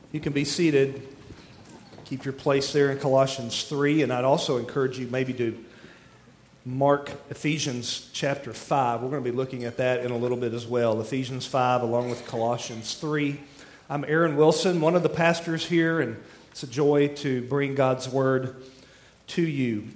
You can be seated. Keep your place there in Colossians 3, and I'd also encourage you maybe to mark Ephesians chapter 5. We're going to be looking at that in a little bit as well. Ephesians 5 along with Colossians 3. I'm Aaron Wilson, one of the pastors here, and it's a joy to bring God's Word to you.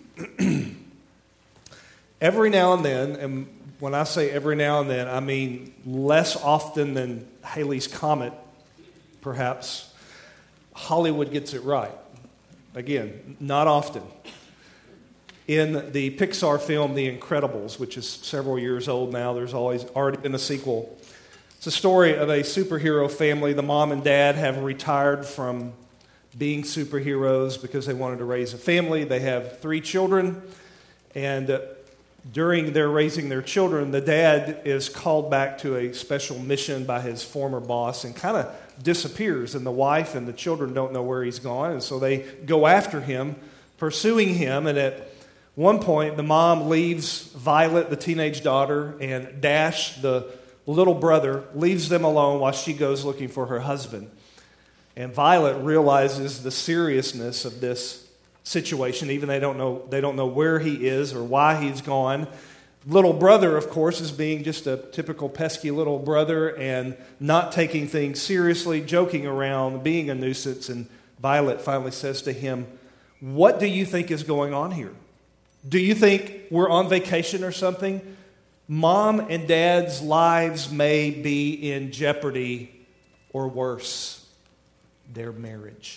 Every now and then, and when I say every now and then, I mean less often than Halley's Comet, perhaps, Hollywood gets it right. Again, not often. In the Pixar film, The Incredibles, which is several years old now, there's already been a sequel. It's a story of a superhero family. The mom and dad have retired from being superheroes because they wanted to raise a family. They have 3 children, and during their raising their children, the dad is called back to a special mission by his former boss and kind of disappears, and the wife and the children don't know where he's gone, and so they go after him, pursuing him, and at one point, the mom leaves Violet, the teenage daughter, and Dash, the little brother, leaves them alone while she goes looking for her husband. And Violet realizes the seriousness of this situation, even they don't know where he is or why he's gone. Little brother, of course, is being just a typical pesky little brother and not taking things seriously, joking around, being a nuisance. And Violet finally says to him, "What do you think is going on here? Do you think we're on vacation or something? Mom and Dad's lives may be in jeopardy, or worse, their marriage."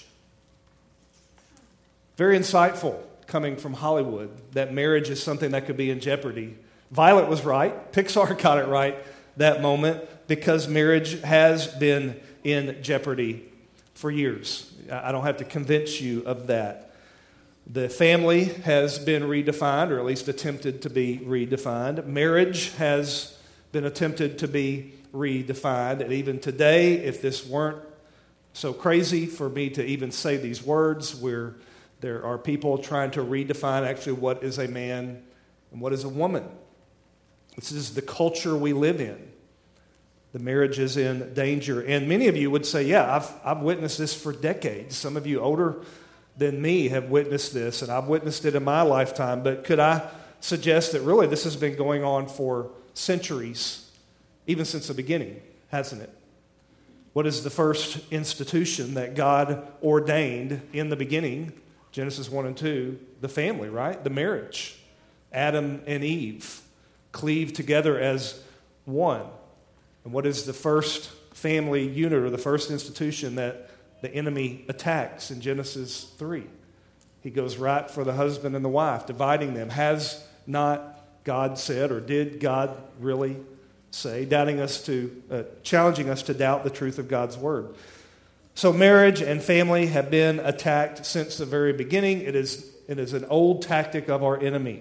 Very insightful coming from Hollywood, that marriage is something that could be in jeopardy. Violet was right. Pixar got it right that moment because marriage has been in jeopardy for years. I don't have to convince you of that. The family has been redefined, or at least attempted to be redefined. Marriage has been attempted to be redefined. And even today, if this weren't so crazy for me to even say these words, where there are people trying to redefine actually what is a man and what is a woman. This is the culture we live in. The marriage is in danger. And many of you would say, yeah, I've witnessed this for decades. Some of you older than me have witnessed this, and I've witnessed it in my lifetime. But could I suggest that really this has been going on for centuries, even since the beginning, hasn't it? What is the first institution that God ordained in the beginning? Genesis 1 and 2, the family, right? The marriage. Adam and Eve cleave together as one. And what is the first family unit or the first institution that the enemy attacks in Genesis 3? He goes right for the husband and the wife, dividing them. Has not God said, or did God really say, challenging us to doubt the truth of God's word? So marriage and family have been attacked since the very beginning. It is an old tactic of our enemy.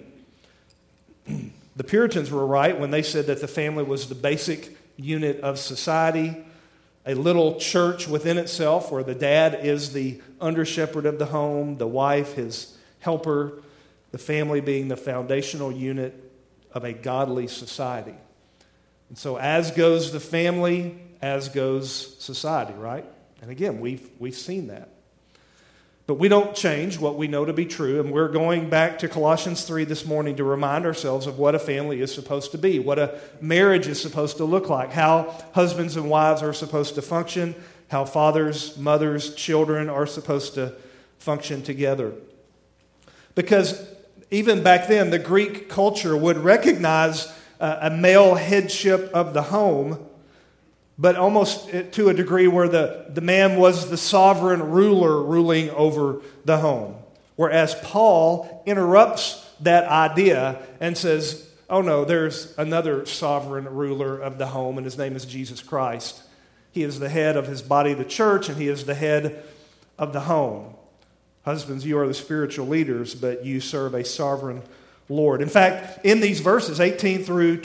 The Puritans were right when they said that the family was the basic unit of society, a little church within itself where the dad is the under-shepherd of the home, the wife his helper, the family being the foundational unit of a godly society. And so as goes the family, as goes society, right? And again, we've seen that. But we don't change what we know to be true, and we're going back to Colossians 3 this morning to remind ourselves of what a family is supposed to be, what a marriage is supposed to look like, how husbands and wives are supposed to function, how fathers, mothers, children are supposed to function together. Because even back then, the Greek culture would recognize a male headship of the home, but almost to a degree where the man was the sovereign ruler ruling over the home. Whereas Paul interrupts that idea and says, oh no, there's another sovereign ruler of the home, and his name is Jesus Christ. He is the head of his body, the church, and he is the head of the home. Husbands, you are the spiritual leaders, but you serve a sovereign Lord. In fact, in these verses, 18 through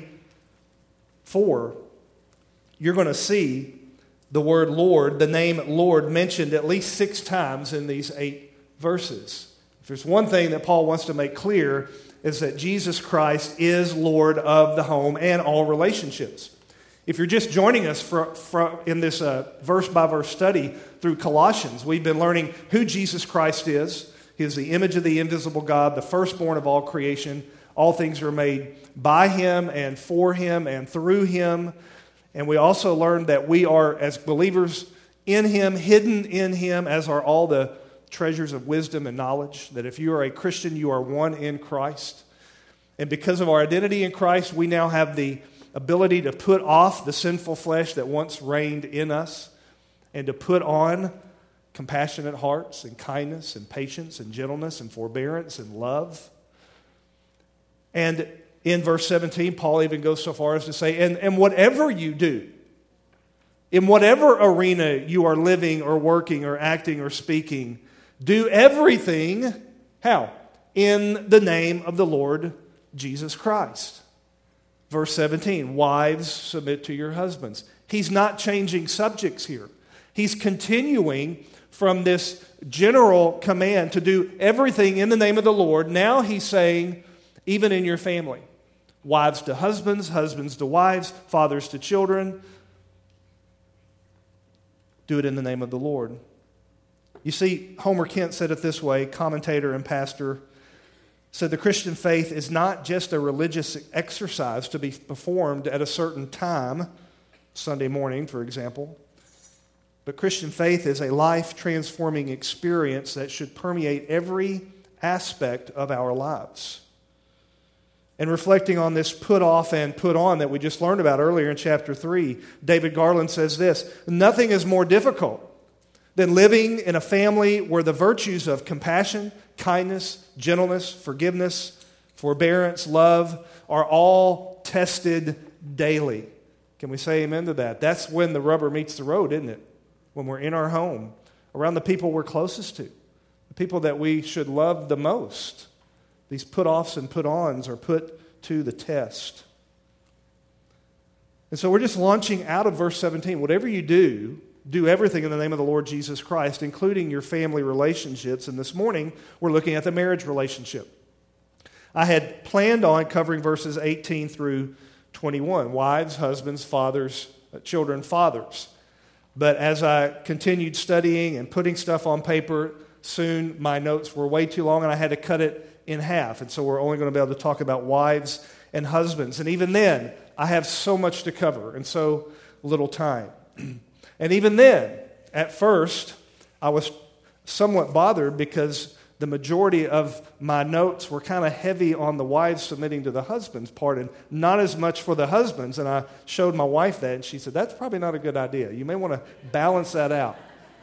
24, you're going to see the word Lord, the name Lord, mentioned at least 6 times in these 8 verses. If there's one thing that Paul wants to make clear, is that Jesus Christ is Lord of the home and all relationships. If you're just joining us in this verse-by-verse study through Colossians, we've been learning who Jesus Christ is. He is the image of the invisible God, the firstborn of all creation. All things are made by Him and for Him and through Him. And we also learned that we are, as believers in Him, hidden in Him, as are all the treasures of wisdom and knowledge. That if you are a Christian, you are one in Christ. And because of our identity in Christ, we now have the ability to put off the sinful flesh that once reigned in us and to put on compassionate hearts and kindness and patience and gentleness and forbearance and love. And in verse 17, Paul even goes so far as to say, and whatever you do, in whatever arena you are living or working or acting or speaking, do everything, how? In the name of the Lord Jesus Christ. Verse 17, wives, submit to your husbands. He's not changing subjects here. He's continuing from this general command to do everything in the name of the Lord. Now he's saying, even in your family, wives to husbands, husbands to wives, fathers to children, do it in the name of the Lord. You see, Homer Kent said it this way, commentator and pastor, said the Christian faith is not just a religious exercise to be performed at a certain time, Sunday morning, for example, but Christian faith is a life-transforming experience that should permeate every aspect of our lives. And reflecting on this put off and put on that we just learned about earlier in chapter 3, David Garland says this, nothing is more difficult than living in a family where the virtues of compassion, kindness, gentleness, forgiveness, forbearance, love are all tested daily. Can we say amen to that? That's when the rubber meets the road, isn't it? When we're in our home, around the people we're closest to, the people that we should love the most. These put-offs and put-ons are put to the test. And so we're just launching out of verse 17. Whatever you do everything in the name of the Lord Jesus Christ, including your family relationships. And this morning, we're looking at the marriage relationship. I had planned on covering verses 18 through 21, wives, husbands, fathers, children, fathers. But as I continued studying and putting stuff on paper, soon my notes were way too long and I had to cut it in half. And so we're only going to be able to talk about wives and husbands. And even then, I have so much to cover and so little time. And even then, at first, I was somewhat bothered because the majority of my notes were kind of heavy on the wives submitting to the husbands part and not as much for the husbands. And I showed my wife that, and she said, that's probably not a good idea. You may want to balance that out.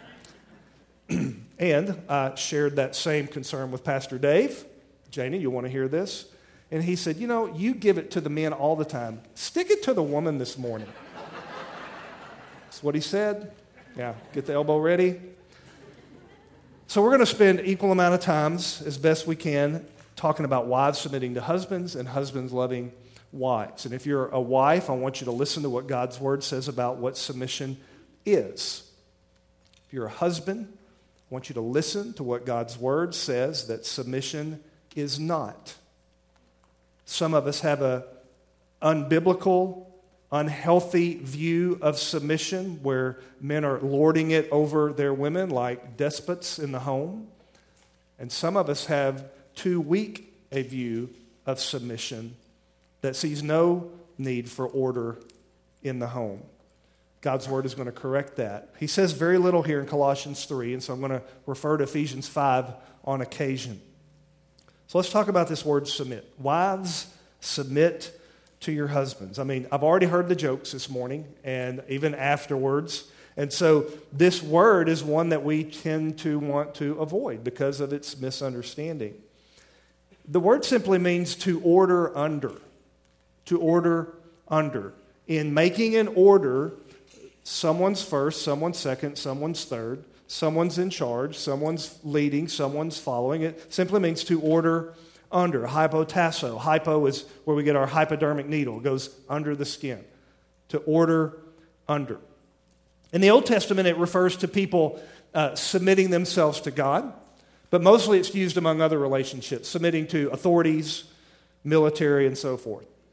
And I shared that same concern with Pastor Dave. Janie, you want to hear this? And he said, you give it to the men all the time. Stick it to the woman this morning. That's what he said. Yeah, get the elbow ready. So we're going to spend equal amount of times, as best we can, talking about wives submitting to husbands and husbands loving wives. And if you're a wife, I want you to listen to what God's Word says about what submission is. If you're a husband, I want you to listen to what God's Word says that submission is not. Some of us have an unbiblical, unhealthy view of submission where men are lording it over their women like despots in the home. And some of us have too weak a view of submission that sees no need for order in the home. God's Word is going to correct that. He says very little here in Colossians 3, and so I'm going to refer to Ephesians 5 on occasion. So let's talk about this word submit. Wives, submit to your husbands. I mean, I've already heard the jokes this morning and even afterwards. And so this word is one that we tend to want to avoid because of its misunderstanding. The word simply means to order under. To order under. In making an order, someone's first, someone's second, someone's third, someone's in charge, someone's leading, someone's following. It simply means to order under. Hypotasso. Hypo is where we get our hypodermic needle. It goes under the skin. To order under. In the Old Testament, it refers to people submitting themselves to God, but mostly it's used among other relationships, submitting to authorities, military, and so forth.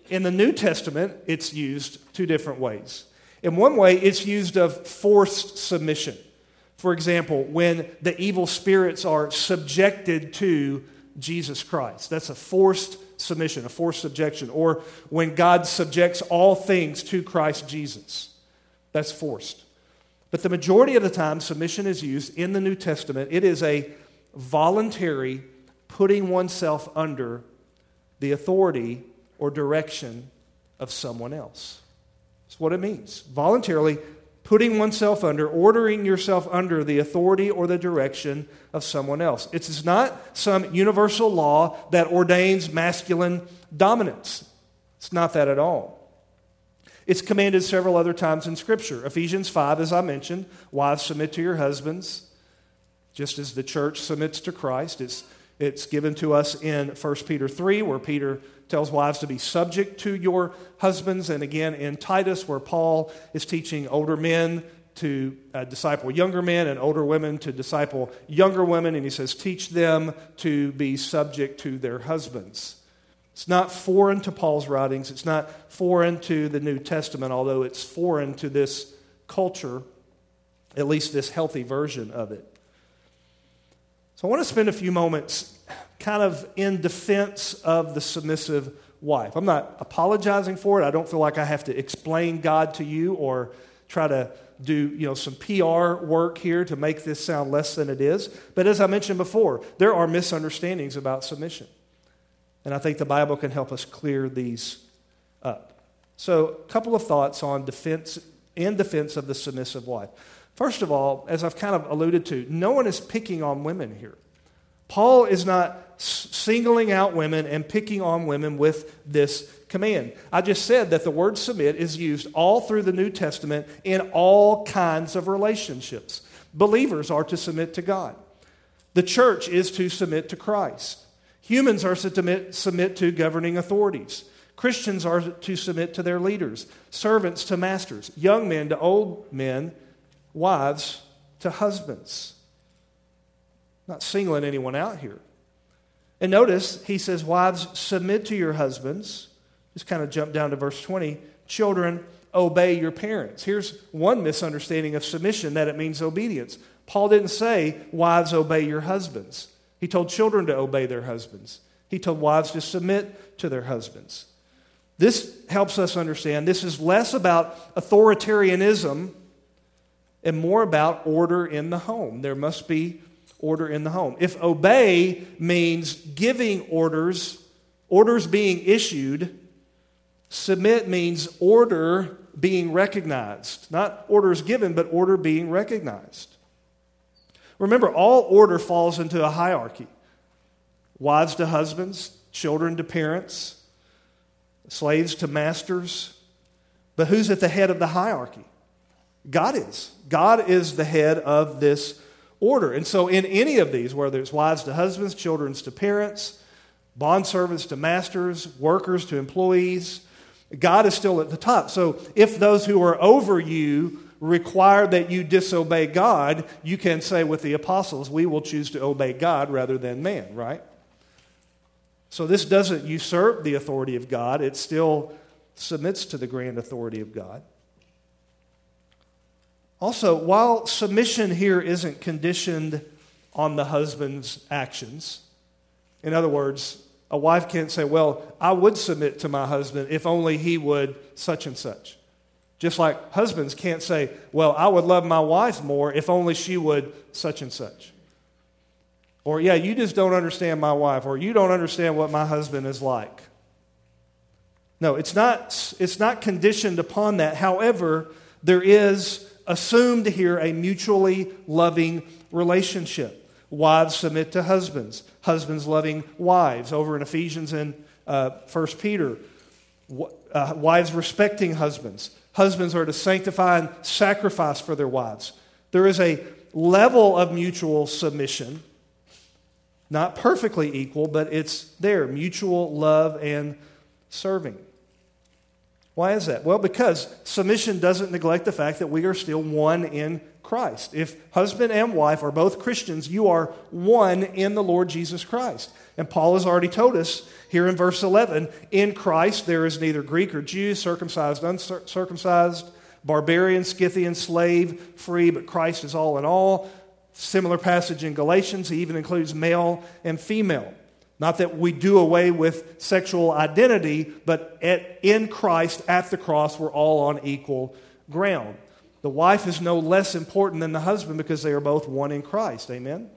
In the New Testament, it's used two different ways. In one way, it's used of forced submission. For example, when the evil spirits are subjected to Jesus Christ. That's a forced submission, a forced subjection. Or when God subjects all things to Christ Jesus. That's forced. But the majority of the time, submission is used in the New Testament. It is a voluntary putting oneself under the authority or direction of someone else. That's what it means. Voluntarily putting oneself under, ordering yourself under the authority or the direction of someone else. It's not some universal law that ordains masculine dominance. It's not that at all. It's commanded several other times in Scripture. Ephesians 5, as I mentioned, wives, submit to your husbands, just as the church submits to Christ. It's given to us in 1 Peter 3, where Peter tells wives to be subject to your husbands, and again in Titus, where Paul is teaching older men to disciple younger men and older women to disciple younger women, and he says, teach them to be subject to their husbands. It's not foreign to Paul's writings. It's not foreign to the New Testament, although it's foreign to this culture, at least this healthy version of it. So I want to spend a few moments kind of in defense of the submissive wife. I'm not apologizing for it. I don't feel like I have to explain God to you or try to do some PR work here to make this sound less than it is. But as I mentioned before, there are misunderstandings about submission. And I think the Bible can help us clear these up. So a couple of thoughts on defense of the submissive wife. First of all, as I've kind of alluded to, no one is picking on women here. Paul is not singling out women and picking on women with this command. I just said that the word submit is used all through the New Testament in all kinds of relationships. Believers are to submit to God. The church is to submit to Christ. Humans are to submit to governing authorities. Christians are to submit to their leaders. Servants to masters. Young men to old men. Wives to husbands. Not singling anyone out here. And notice, he says, wives, submit to your husbands. Just kind of jump down to verse 20. Children, obey your parents. Here's one misunderstanding of submission, that it means obedience. Paul didn't say, wives, obey your husbands. He told children to obey their husbands. He told wives to submit to their husbands. This helps us understand this is less about authoritarianism and more about order in the home. There must be order in the home. If obey means giving orders, orders being issued, submit means order being recognized. Not orders given, but order being recognized. Remember, all order falls into a hierarchy. Wives to husbands, children to parents, slaves to masters. But who's at the head of the hierarchy? God is. God is the head of this order. And so in any of these, whether it's wives to husbands, children to parents, bondservants to masters, workers to employees, God is still at the top. So if those who are over you require that you disobey God, you can say with the apostles, we will choose to obey God rather than man, right? So this doesn't usurp the authority of God. It still submits to the grand authority of God. Also, while submission here isn't conditioned on the husband's actions, in other words, a wife can't say, well, I would submit to my husband if only he would such and such. Just like husbands can't say, well, I would love my wife more if only she would such and such. Or, yeah, you just don't understand my wife, or you don't understand what my husband is like. No, it's not conditioned upon that. However, there is assumed here a mutually loving relationship. Wives submit to husbands. Husbands loving wives. Over in Ephesians and 1 Peter, wives respecting husbands. Husbands are to sanctify and sacrifice for their wives. There is a level of mutual submission, not perfectly equal, but it's there, mutual love and serving. Why is that? Well, because submission doesn't neglect the fact that we are still one in Christ. If husband and wife are both Christians, you are one in the Lord Jesus Christ. And Paul has already told us here in verse 11, in Christ there is neither Greek or Jew, circumcised, uncircumcised, barbarian, Scythian, slave, free, but Christ is all in all. Similar passage in Galatians, he even includes male and female. Not that we do away with sexual identity, but in Christ, at the cross, we're all on equal ground. The wife is no less important than the husband because they are both one in Christ. Amen?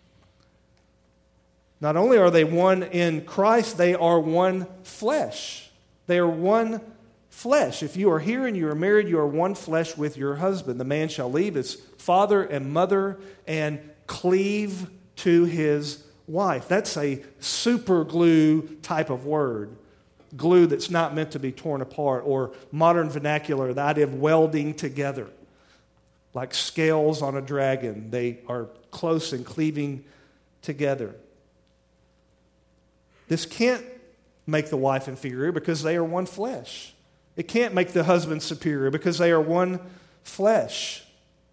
Not only are they one in Christ, they are one flesh. They are one flesh. If you are here and you are married, you are one flesh with your husband. The man shall leave his father and mother and cleave to his wife. That's a super glue type of word. Glue that's not meant to be torn apart, or modern vernacular, the idea of welding together. Like scales on a dragon, they are close and cleaving together. This can't make the wife inferior because they are one flesh. It can't make the husband superior because they are one flesh.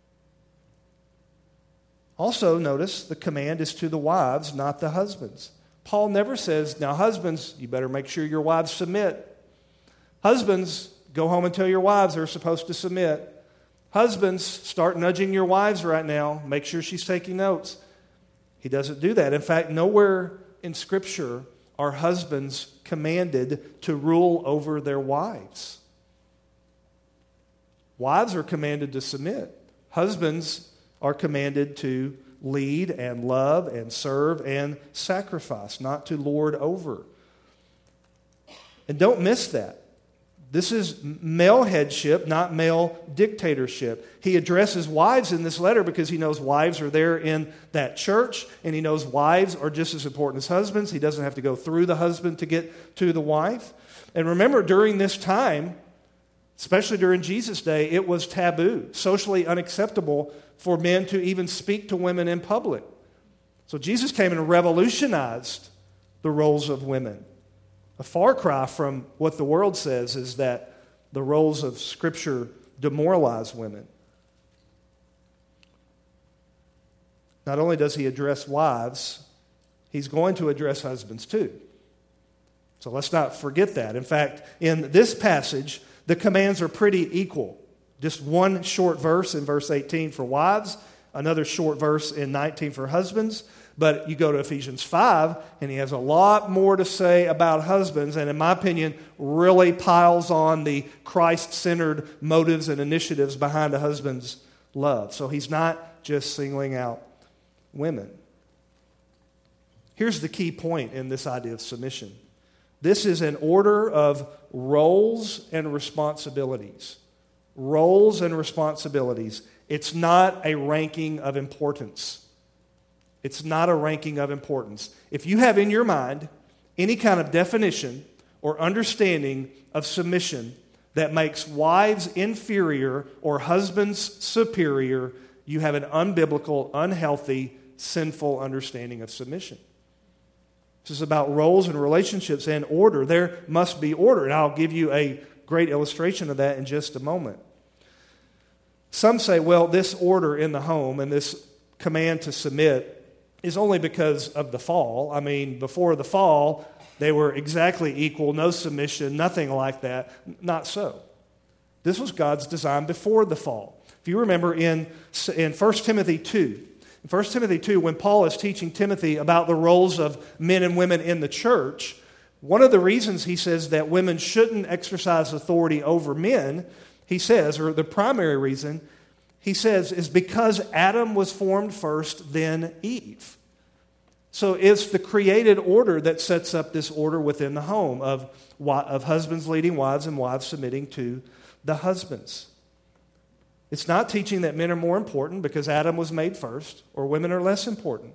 Also, notice the command is to the wives, not the husbands. Paul never says, now husbands, you better make sure your wives submit. Husbands, go home and tell your wives they're supposed to submit. Husbands, start nudging your wives right now. Make sure she's taking notes. He doesn't do that. In fact, nowhere in Scripture are husbands commanded to rule over their wives. Wives are commanded to submit. Husbands are commanded to lead and love and serve and sacrifice, not to lord over. And don't miss that. This is male headship, not male dictatorship. He addresses wives in this letter because he knows wives are there in that church, and he knows wives are just as important as husbands. He doesn't have to go through the husband to get to the wife. And remember, during this time, especially during Jesus' day, it was taboo, socially unacceptable for men to even speak to women in public. So Jesus came and revolutionized the roles of women. A far cry from what the world says is that the roles of Scripture demoralize women. Not only does he address wives, he's going to address husbands too. So let's not forget that. In fact, in this passage, the commands are pretty equal. Just one short verse in verse 18 for wives, another short verse in 19 for husbands. But you go to Ephesians 5, and he has a lot more to say about husbands, and in my opinion, really piles on the Christ-centered motives and initiatives behind a husband's love. So he's not just singling out women. Here's the key point in this idea of submission. This is an order of roles and responsibilities. Roles and responsibilities. It's not a ranking of importance. It's not a ranking of importance. If you have in your mind any kind of definition or understanding of submission that makes wives inferior or husbands superior, you have an unbiblical, unhealthy, sinful understanding of submission. This is about roles and relationships and order. There must be order, and I'll give you a great illustration of that in just a moment. Some say, well, this order in the home and this command to submit is only because of the fall. I mean, before the fall, they were exactly equal, no submission, nothing like that. Not so. This was God's design before the fall. If you remember in 1 Timothy 2, in 1 Timothy 2, when Paul is teaching Timothy about the roles of men and women in the church, one of the reasons he says that women shouldn't exercise authority over men, he says, or the primary reason, he says, is because Adam was formed first, then Eve. So it's the created order that sets up this order within the home of husbands leading wives and wives submitting to the husbands. It's not teaching that men are more important because Adam was made first or women are less important.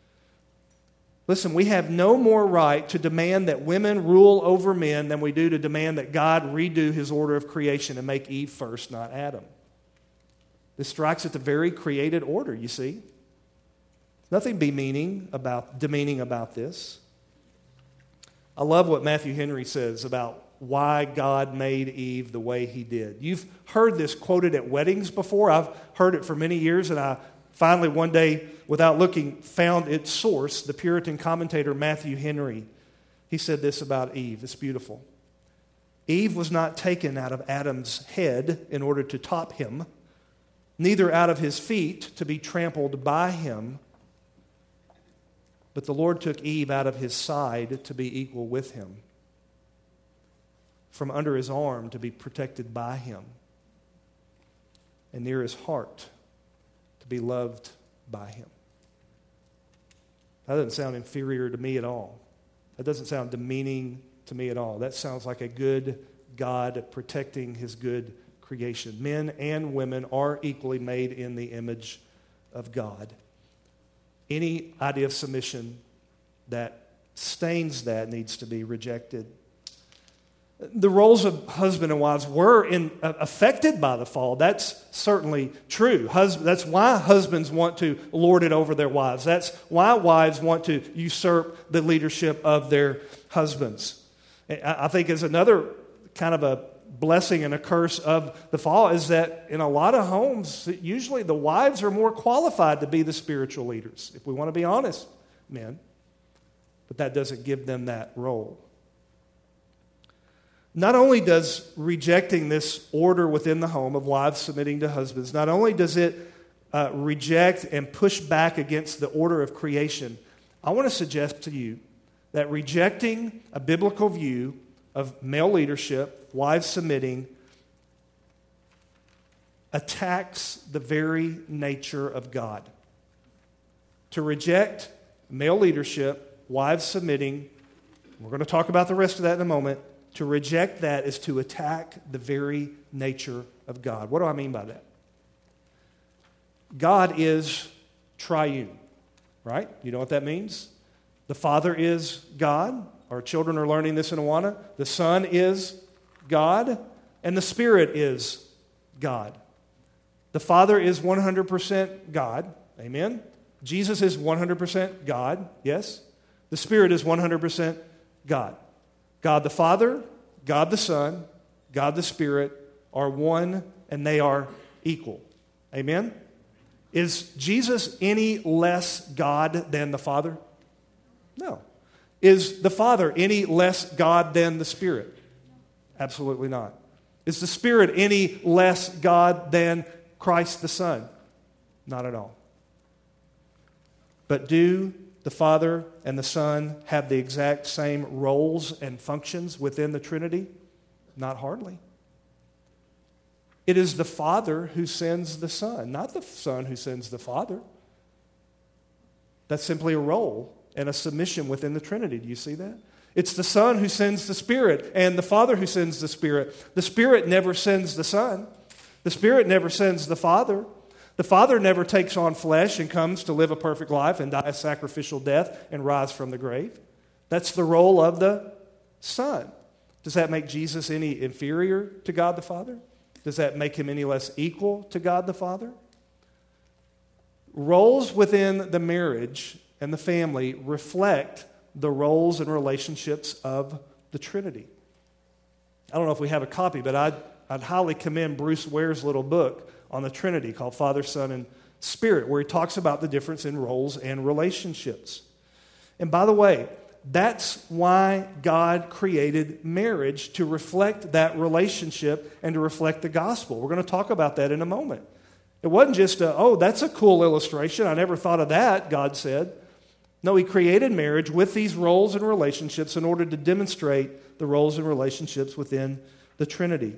Listen, we have no more right to demand that women rule over men than we do to demand that God redo his order of creation and make Eve first, not Adam. This strikes at the very created order, you see. Nothing demeaning about this. I love what Matthew Henry says about why God made Eve the way he did. You've heard this quoted at weddings before. I've heard it for many years, and I finally one day, without looking, found its source. The Puritan commentator Matthew Henry, he said this about Eve. It's beautiful. Eve was not taken out of Adam's head in order to top him, neither out of his feet to be trampled by him, but the Lord took Eve out of his side to be equal with him, from under his arm to be protected by him, and near his heart to be loved by him. That doesn't sound inferior to me at all. That doesn't sound demeaning to me at all. That sounds like a good God protecting his good creation. Men and women are equally made in the image of God. Any idea of submission that stains that needs to be rejected. The roles of husband and wives were affected by the fall. That's certainly true. That's why husbands want to lord it over their wives. That's why wives want to usurp the leadership of their husbands. I think as another kind of a blessing and a curse of the fall is that in a lot of homes, usually the wives are more qualified to be the spiritual leaders, if we want to be honest, men. But that doesn't give them that role. Not only does rejecting this order within the home of wives submitting to husbands, not only does it reject and push back against the order of creation, I want to suggest to you that rejecting a biblical view of male leadership, wives submitting, attacks the very nature of God. To reject male leadership, wives submitting, we're going to talk about the rest of that in a moment. To reject that is to attack the very nature of God. What do I mean by that? God is triune, right? You know what that means? The Father is God. Our children are learning this in Awana. The Son is God, and the Spirit is God. The Father is 100% God. Amen? Jesus is 100% God. Yes? The Spirit is 100% God. God the Father, God the Son, God the Spirit are one, and they are equal. Amen? Is Jesus any less God than the Father? No. Is the Father any less God than the Spirit? Absolutely not. Is the Spirit any less God than Christ the Son? Not at all. But do the Father and the Son have the exact same roles and functions within the Trinity? Not hardly. It is the Father who sends the Son, not the Son who sends the Father. That's simply a role and a submission within the Trinity. Do you see that? It's the Son who sends the Spirit and the Father who sends the Spirit. The Spirit never sends the Son. The Spirit never sends the Father. The Father never takes on flesh and comes to live a perfect life and die a sacrificial death and rise from the grave. That's the role of the Son. Does that make Jesus any inferior to God the Father? Does that make him any less equal to God the Father? Roles within the marriage and the family reflect the roles and relationships of the Trinity. I don't know if we have a copy, but I'd highly commend Bruce Ware's little book on the Trinity called Father, Son, and Spirit, where he talks about the difference in roles and relationships. And by the way, that's why God created marriage, to reflect that relationship and to reflect the gospel. We're going to talk about that in a moment. It wasn't just that's a cool illustration. I never thought of that, God said. No, he created marriage with these roles and relationships in order to demonstrate the roles and relationships within the Trinity.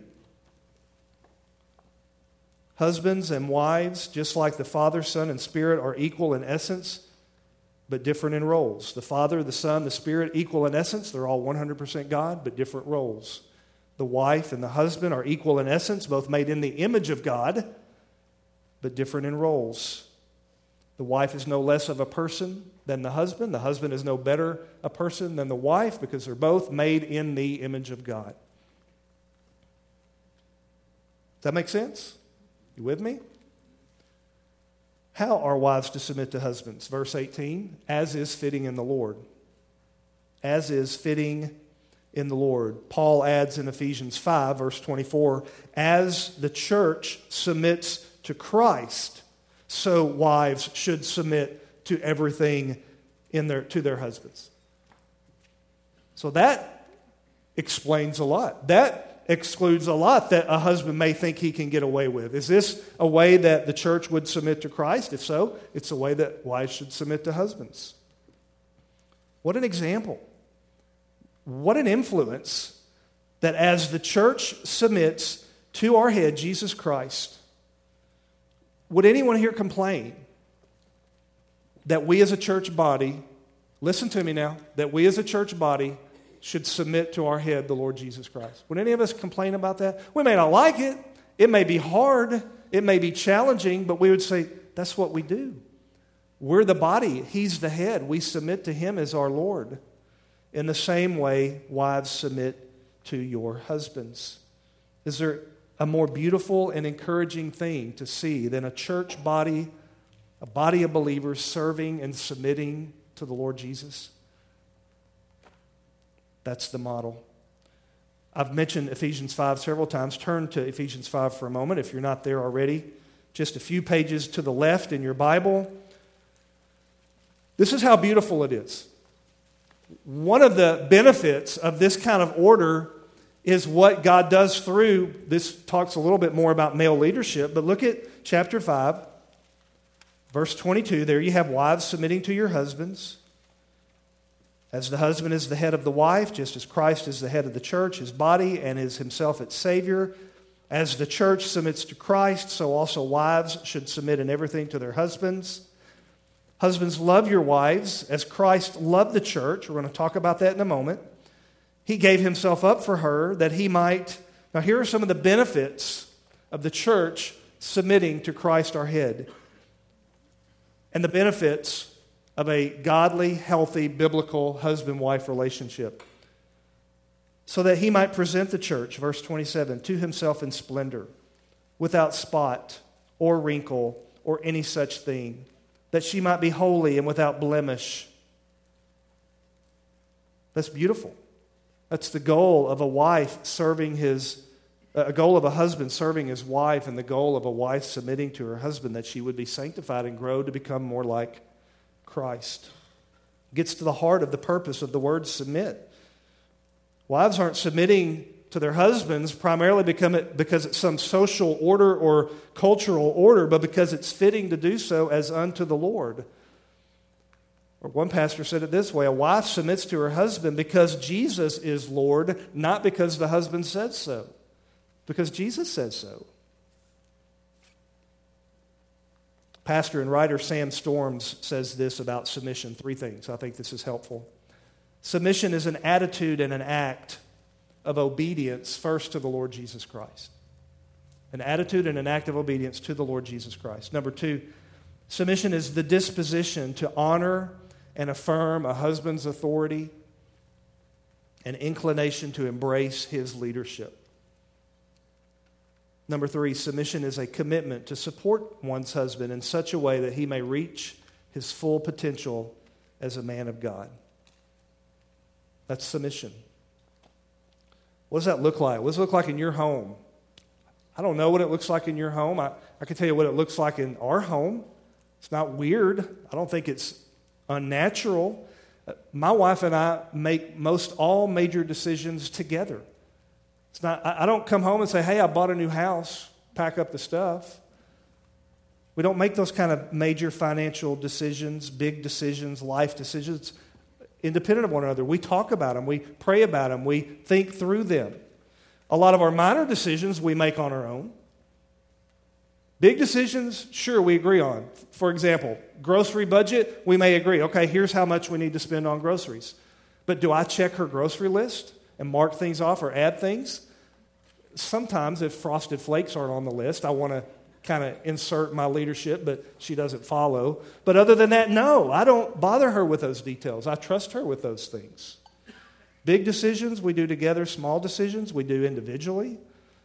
Husbands and wives, just like the Father, Son, and Spirit, are equal in essence, but different in roles. The Father, the Son, the Spirit, equal in essence. They're all 100% God, but different roles. The wife and the husband are equal in essence, both made in the image of God, but different in roles. The wife is no less of a person than the husband. The husband is no better a person than the wife, because they're both made in the image of God. Does that make sense? You with me? How are wives to submit to husbands? Verse 18, as is fitting in the Lord. As is fitting in the Lord. Paul adds in Ephesians 5, verse 24, as the church submits to Christ, so wives should submit to everything to their husbands. So that explains a lot. That excludes a lot that a husband may think he can get away with. Is this a way that the church would submit to Christ? If so, it's a way that wives should submit to husbands. What an example. What an influence that as the church submits to our head, Jesus Christ, would anyone here complain that we as a church body, listen to me now, that we as a church body should submit to our head, the Lord Jesus Christ? Would any of us complain about that? We may not like it. It may be hard. It may be challenging, but we would say, that's what we do. We're the body. He's the head. We submit to Him as our Lord. In the same way, wives, submit to your husbands. Is there a more beautiful and encouraging thing to see than a church body, a body of believers serving and submitting to the Lord Jesus? That's the model. I've mentioned Ephesians 5 several times. Turn to Ephesians 5 for a moment if you're not there already. Just a few pages to the left in your Bible. This is how beautiful it is. One of the benefits of this kind of order is what God does through, this talks a little bit more about male leadership, but look at chapter 5, verse 22. There you have wives submitting to your husbands. As the husband is the head of the wife, just as Christ is the head of the church, his body, and is himself its Savior. As the church submits to Christ, so also wives should submit in everything to their husbands. Husbands, love your wives as Christ loved the church. We're going to talk about that in a moment. He gave himself up for her that he might. Now, here are some of the benefits of the church submitting to Christ our head, and the benefits of a godly, healthy, biblical husband-wife relationship, so that he might present the church, verse 27, to himself in splendor, without spot or wrinkle or any such thing, that she might be holy and without blemish. That's beautiful. That's the goal of a goal of a husband serving his wife, and the goal of a wife submitting to her husband, that she would be sanctified and grow to become more like Christ. Gets to the heart of the purpose of the word submit. Wives aren't submitting to their husbands primarily because it's some social order or cultural order, but because it's fitting to do so as unto the Lord. Or one pastor said it this way: a wife submits to her husband because Jesus is Lord, not because the husband said so, because Jesus says so. Pastor and writer Sam Storms says this about submission, 3 things. I think this is helpful. Submission is an attitude and an act of obedience first to the Lord Jesus Christ. An attitude and an act of obedience to the Lord Jesus Christ. Number 2, submission is the disposition to honor and affirm a husband's authority, an inclination to embrace his leadership. Number 3, submission is a commitment to support one's husband in such a way that he may reach his full potential as a man of God. That's submission. What does that look like? What does it look like in your home? I don't know what it looks like in your home. I can tell you what it looks like in our home. It's not weird. I don't think it's unnatural. My wife and I make most all major decisions together. It's not. I don't come home and say, hey, I bought a new house, pack up the stuff. We don't make those kind of major financial decisions, big decisions, life decisions, independent of one another. We talk about them. We pray about them. We think through them. A lot of our minor decisions we make on our own. Big decisions, sure, we agree on. For example, grocery budget, we may agree. Okay, here's how much we need to spend on groceries. But do I check her grocery list and mark things off or add things? Sometimes if Frosted Flakes aren't on the list, I want to kind of insert my leadership, but she doesn't follow. But other than that, no, I don't bother her with those details. I trust her with those things. Big decisions we do together, small decisions we do individually.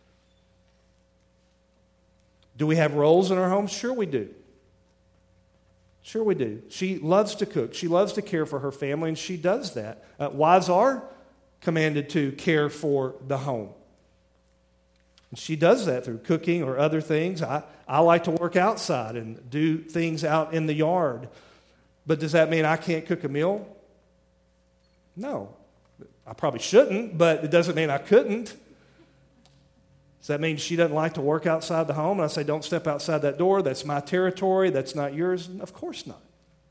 Do we have roles in our home? Sure we do. Sure we do. She loves to cook. She loves to care for her family, and she does that. Wives are commanded to care for the home. And she does that through cooking or other things. I like to work outside and do things out in the yard. But does that mean I can't cook a meal? No. I probably shouldn't, but it doesn't mean I couldn't. Does that mean she doesn't like to work outside the home? And I say, don't step outside that door. That's my territory. That's not yours. Of course not.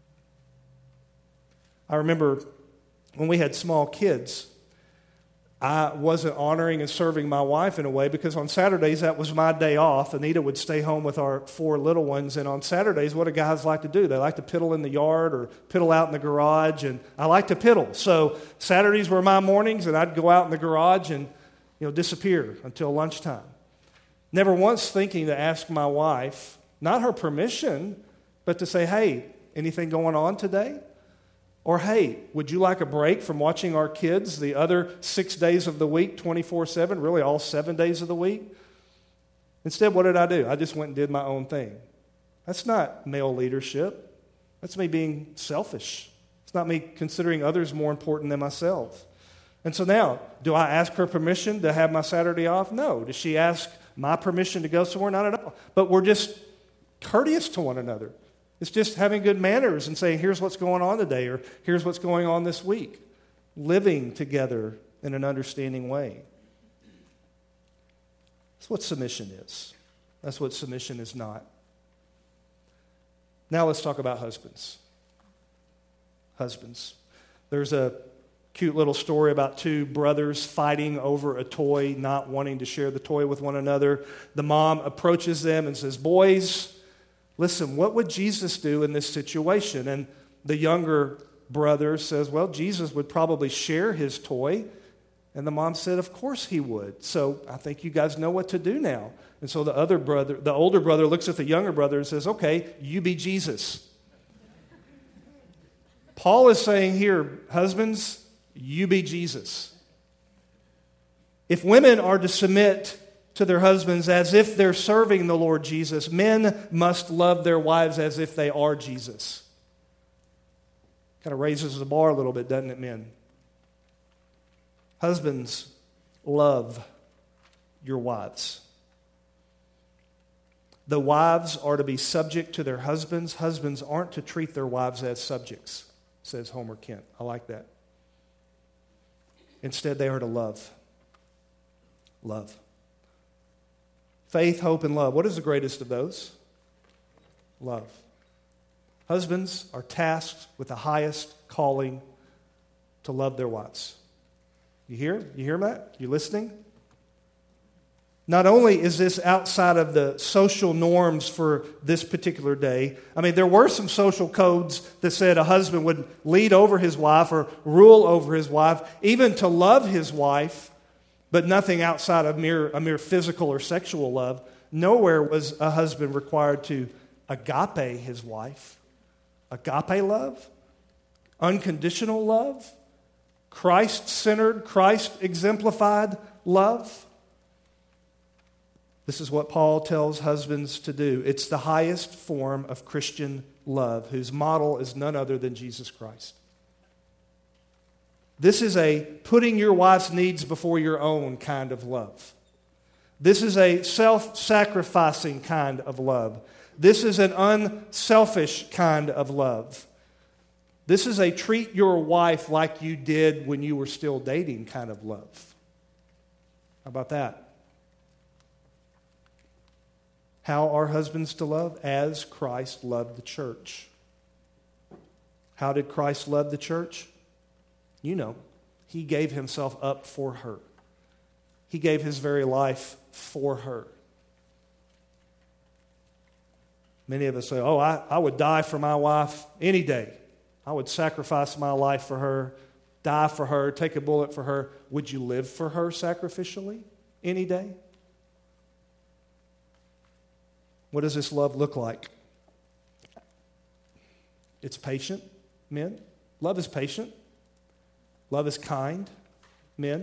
I remember when we had small kids, I wasn't honoring and serving my wife in a way because on Saturdays, that was my day off. Anita would stay home with our 4 little ones. And on Saturdays, what do guys like to do? They like to piddle in the yard or piddle out in the garage. And I like to piddle. So Saturdays were my mornings, and I'd go out in the garage and disappear until lunchtime. Never once thinking to ask my wife, not her permission, but to say, hey, anything going on today? Or, hey, would you like a break from watching our kids the other 6 days of the week, 24/7, really all 7 days of the week? Instead, what did I do? I just went and did my own thing. That's not male leadership. That's me being selfish. It's not me considering others more important than myself. And so now, do I ask her permission to have my Saturday off? No. Does she ask my permission to go somewhere? Not at all. But we're just courteous to one another. It's just having good manners and saying, here's what's going on today, or here's what's going on this week. Living together in an understanding way. That's what submission is. That's what submission is not. Now let's talk about husbands. Husbands. There's a cute little story about 2 brothers fighting over a toy, not wanting to share the toy with one another. The mom approaches them and says, boys, listen, what would Jesus do in this situation? And the younger brother says, well, Jesus would probably share his toy. And the mom said, of course he would. So I think you guys know what to do now. And so the older brother looks at the younger brother and says, okay, you be Jesus. Paul is saying here, husbands, you be Jesus. If women are to submit to their husbands as if they're serving the Lord Jesus, men must love their wives as if they are Jesus. Kind of raises the bar a little bit, doesn't it, men? Husbands, love your wives. The wives are to be subject to their husbands. Husbands aren't to treat their wives as subjects, says Homer Kent. I like that. Instead, they are to love. Love. Faith, hope, and love. What is the greatest of those? Love. Husbands are tasked with the highest calling to love their wives. You hear? You hear that? You listening? Not only is this outside of the social norms for this particular day, I mean, there were some social codes that said a husband would lead over his wife or rule over his wife, even to love his wife, but nothing outside of a mere physical or sexual love. Nowhere was a husband required to agape his wife. Agape love, unconditional love, Christ-centered, Christ-exemplified love. This is what Paul tells husbands to do. It's the highest form of Christian love, whose model is none other than Jesus Christ. This is a putting your wife's needs before your own kind of love. This is a self-sacrificing kind of love. This is an unselfish kind of love. This is a treat your wife like you did when you were still dating kind of love. How about that? How are husbands to love? As Christ loved the church. How did Christ love the church? You know, he gave himself up for her. He gave his very life for her. Many of us say, oh, I would die for my wife any day. I would sacrifice my life for her, die for her, take a bullet for her. Would you live for her sacrificially any day? What does this love look like? It's patient, men. Love is patient. Love is kind, men.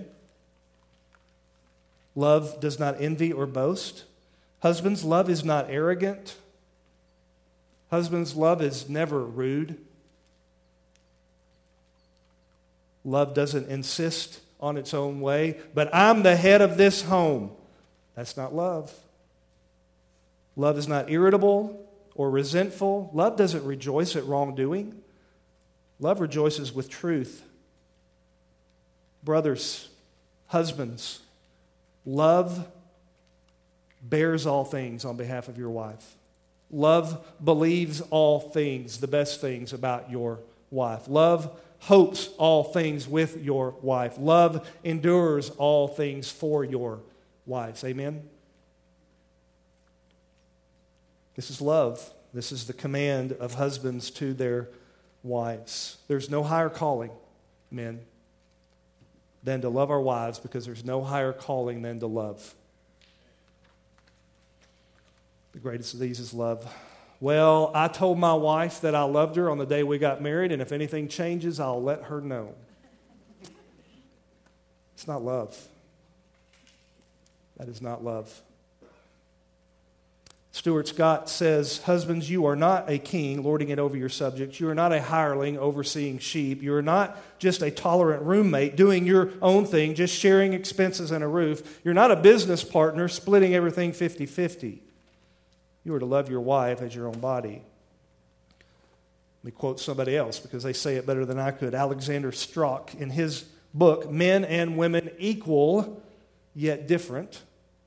Love does not envy or boast. Husbands, love is not arrogant. Husbands, love is never rude. Love doesn't insist on its own way, but I'm the head of this home. That's not love. Love is not irritable or resentful. Love doesn't rejoice at wrongdoing. Love rejoices with truth. Brothers, husbands, love bears all things on behalf of your wife. Love believes all things, the best things about your wife. Love hopes all things with your wife. Love endures all things for your wives. Amen? This is love. This is the command of husbands to their wives. There's no higher calling, men, than to love our wives, because there's no higher calling than to love. The greatest of these is love. Well, I told my wife that I loved her on the day we got married, and if anything changes, I'll let her know. It's not love. That is not love. Stuart Scott says, husbands, you are not a king lording it over your subjects. You are not a hireling overseeing sheep. You are not just a tolerant roommate doing your own thing, just sharing expenses and a roof. You're not a business partner splitting everything 50-50. You are to love your wife as your own body. Let me quote somebody else because they say it better than I could. Alexander Strauch, in his book, Men and Women Equal Yet Different,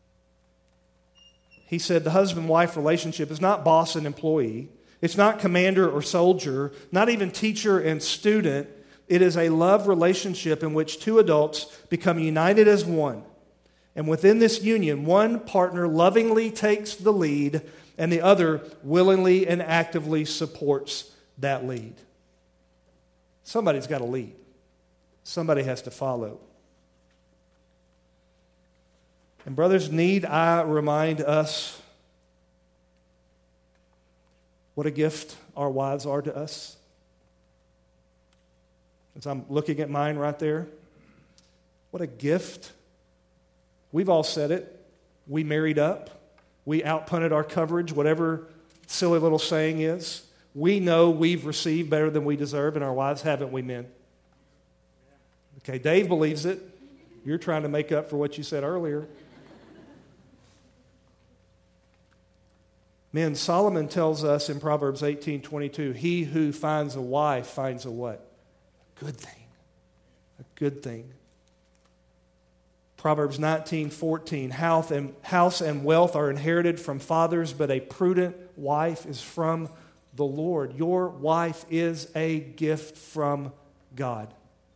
he said the husband-wife relationship is not boss and employee. It's not commander or soldier, not even teacher and student. It is a love relationship in which two adults become united as one. And within this union, one partner lovingly takes the lead and the other willingly and actively supports that lead. Somebody's got to lead. Somebody has to follow. And brothers, need I remind us what a gift our wives are to us? As I'm looking at mine right there, what a gift. We've all said it. We married up. We outpunted our coverage, whatever silly little saying is. We know we've received better than we deserve, and our wives haven't, we men? Okay, Dave believes it. You're trying to make up for what you said earlier. Men, Solomon tells us in Proverbs 18:22, he who finds a wife finds a what? Good thing. A good thing. Proverbs 19:14, house and wealth are inherited from fathers, but a prudent wife is from the Lord. Your wife is a gift from God.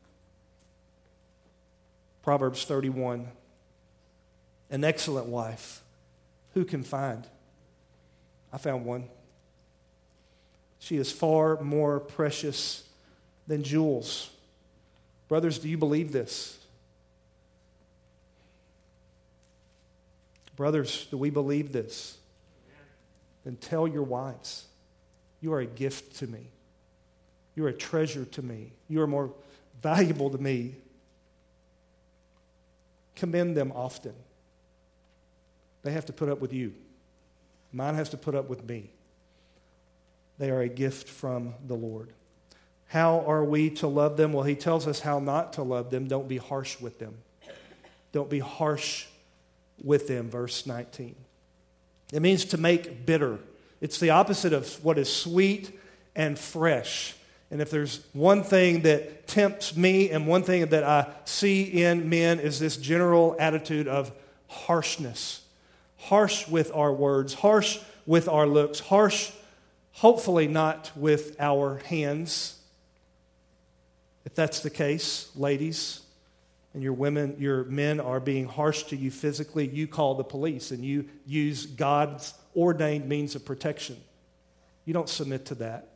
Proverbs 31, an excellent wife, who can find? I found one. She is far more precious than jewels. Brothers, do you believe this? Brothers, do we believe this? Then tell your wives, you are a gift to me. You are a treasure to me. You are more valuable to me. Commend them often. They have to put up with you. Mine has to put up with me. They are a gift from the Lord. How are we to love them? Well, he tells us how not to love them. Don't be harsh with them. Don't be harsh with them, verse 19. It means to make bitter. It's the opposite of what is sweet and fresh. And if there's one thing that tempts me and one thing that I see in men is this general attitude of harshness. Harsh with our words, harsh with our looks, harsh, hopefully not with our hands. If that's the case, ladies, and your men are being harsh to you physically, you call the police and you use God's ordained means of protection. You don't submit to that.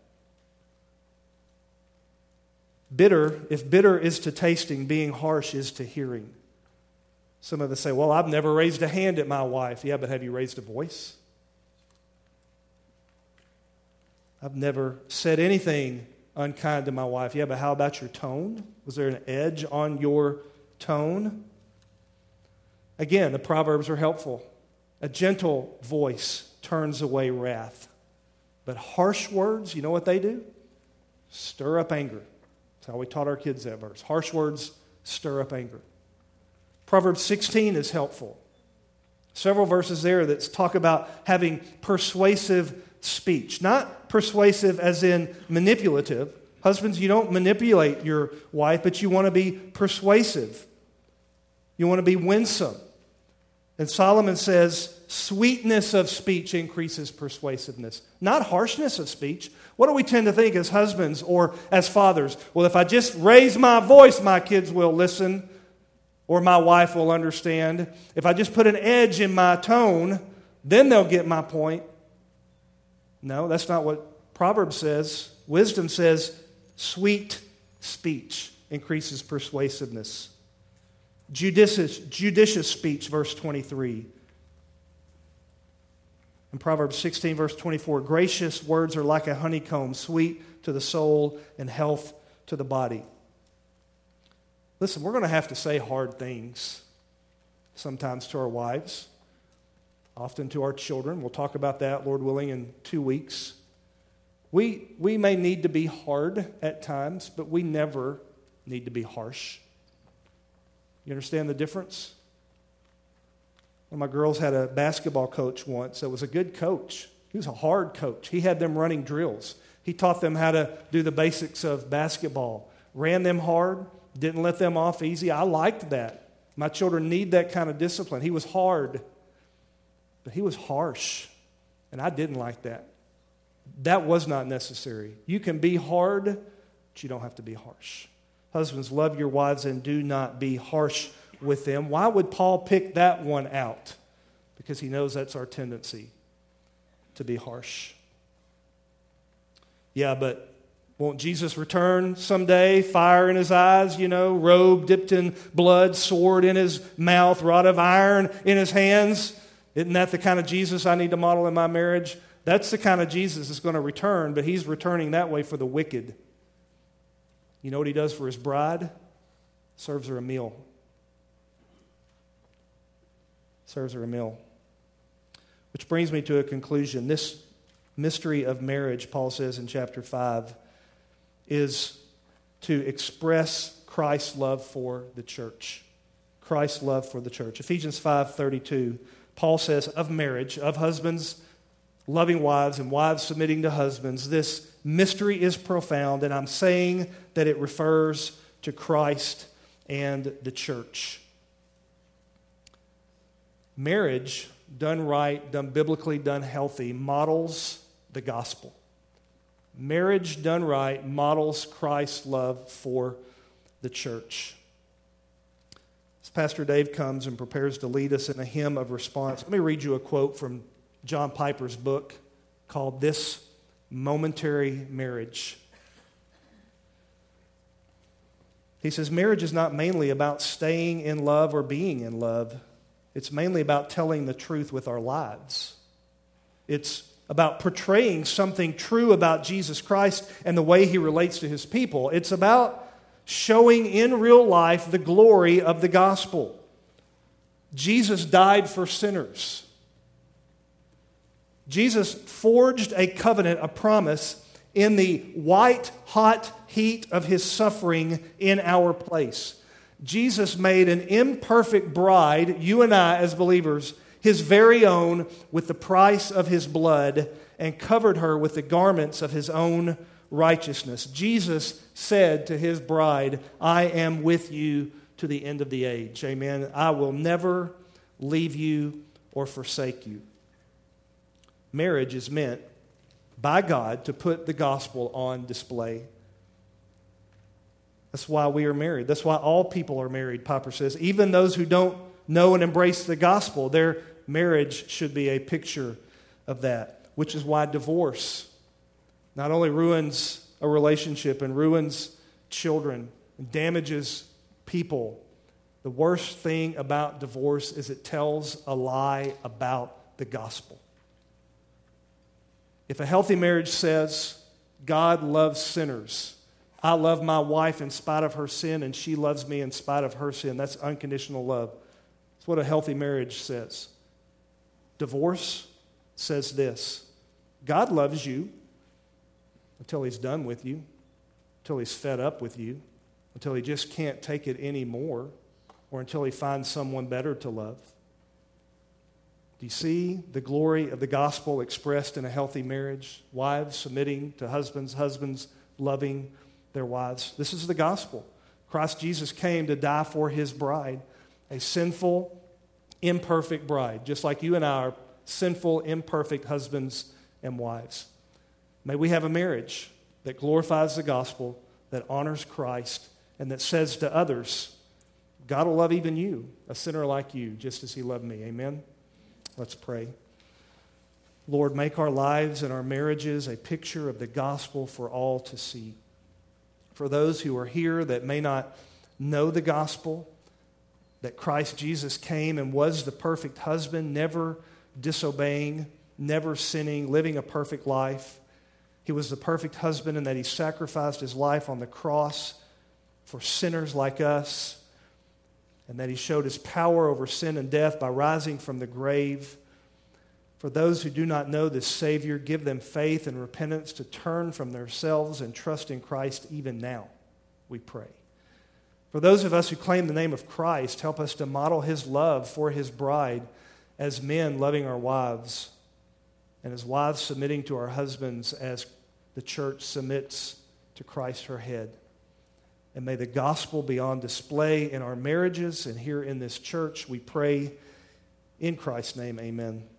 If bitter is to tasting, being harsh is to hearing. Some of us say, well, I've never raised a hand at my wife. Yeah, but have you raised a voice? I've never said anything unkind to my wife. Yeah, but how about your tone? Was there an edge on your tone? Again, the Proverbs are helpful. A gentle voice turns away wrath. But harsh words, you know what they do? Stir up anger. That's how we taught our kids that verse. Harsh words stir up anger. Proverbs 16 is helpful. Several verses there that talk about having persuasive speech. Not persuasive as in manipulative. Husbands, you don't manipulate your wife, but you want to be persuasive. You want to be winsome. And Solomon says, sweetness of speech increases persuasiveness, not harshness of speech. What do we tend to think as husbands or as fathers? Well, if I just raise my voice, my kids will listen, or my wife will understand. If I just put an edge in my tone, then they'll get my point. No, that's not what Proverbs says. Wisdom says, sweet speech increases persuasiveness. Judicious speech, verse 23. In Proverbs 16, verse 24, gracious words are like a honeycomb, sweet to the soul and health to the body. Listen, we're going to have to say hard things sometimes to our wives, often to our children. We'll talk about that, Lord willing, in 2 weeks. We may need to be hard at times, but we never need to be harsh. You understand the difference? One of my girls had a basketball coach once that was a good coach. He was a hard coach. He had them running drills. He taught them how to do the basics of basketball. Ran them hard, didn't let them off easy. I liked that. My children need that kind of discipline. He was hard, but he was harsh, and I didn't like that. That was not necessary. You can be hard, but you don't have to be harsh. Husbands, love your wives and do not be harsh with them. Why would Paul pick that one out? Because he knows that's our tendency, to be harsh. Yeah, but won't Jesus return someday? Fire in his eyes, robe dipped in blood, sword in his mouth, rod of iron in his hands. Isn't that the kind of Jesus I need to model in my marriage? That's the kind of Jesus that's going to return, but he's returning that way for the wicked. You know what he does for his bride? Serves her a meal. Serves her a meal. Which brings me to a conclusion. This mystery of marriage, Paul says in chapter 5, is to express Christ's love for the church. Christ's love for the church. Ephesians 5:32, Paul says of marriage, of husbands loving wives and wives submitting to husbands, this mystery is profound, and I'm saying that it refers to Christ and the church. Marriage, done right, done biblically, done healthy, models the gospel. Marriage done right models Christ's love for the church. As Pastor Dave comes and prepares to lead us in a hymn of response, let me read you a quote from John Piper's book called This Momentary Marriage. He says, marriage is not mainly about staying in love or being in love. It's mainly about telling the truth with our lives. It's about portraying something true about Jesus Christ and the way he relates to his people. It's about showing in real life the glory of the gospel. Jesus died for sinners. Jesus forged a covenant, a promise, in the white-hot heat of his suffering in our place. Jesus made an imperfect bride, you and I as believers, his very own with the price of his blood, and covered her with the garments of his own righteousness. Jesus said to his bride, I am with you to the end of the age. Amen. I will never leave you or forsake you. Marriage is meant by God to put the gospel on display. That's why we are married. That's why all people are married, Piper says. Even those who don't know and embrace the gospel, their marriage should be a picture of that, which is why divorce not only ruins a relationship and ruins children and damages people. The worst thing about divorce is it tells a lie about the gospel. If a healthy marriage says, God loves sinners, I love my wife in spite of her sin, and she loves me in spite of her sin, that's unconditional love. That's what a healthy marriage says. Divorce says this: God loves you until he's done with you, until he's fed up with you, until he just can't take it anymore. or until he finds someone better to love. Do you see the glory of the gospel expressed in a healthy marriage? Wives submitting to husbands, husbands loving their wives. This is the gospel. Christ Jesus came to die for his bride, a sinful, imperfect bride, just like you and I are sinful, imperfect husbands and wives. May we have a marriage that glorifies the gospel, that honors Christ, and that says to others, God will love even you, a sinner like you, just as he loved me. Amen? Let's pray. Lord, make our lives and our marriages a picture of the gospel for all to see. For those who are here that may not know the gospel, that Christ Jesus came and was the perfect husband, never disobeying, never sinning, living a perfect life. He was the perfect husband in that he sacrificed his life on the cross for sinners like us, and that he showed his power over sin and death by rising from the grave. For those who do not know this Savior, give them faith and repentance to turn from themselves and trust in Christ even now, we pray. For those of us who claim the name of Christ, help us to model his love for his bride as men loving our wives, and as wives submitting to our husbands as the church submits to Christ, her head. And may the gospel be on display in our marriages and here in this church. We pray in Christ's name, amen.